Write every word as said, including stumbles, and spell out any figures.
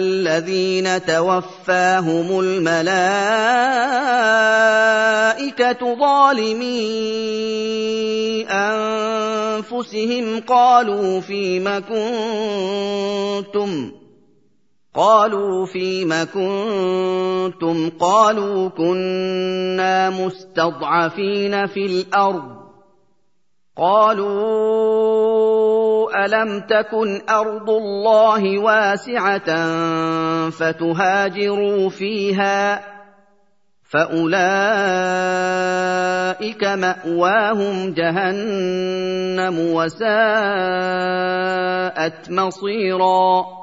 الَّذِينَ تَوَفَّاهُمُ الْمَلَائِكَةُ ظَالِمِي أَنفُسِهِمْ قَالُوا فِيمَ كُنتُمْ قالوا فيم كنتم قالوا كنا مستضعفين في الأرض قالوا ألم تكن أرض الله واسعة فتهاجروا فيها فأولئك مأواهم جهنم وساءت مصيرا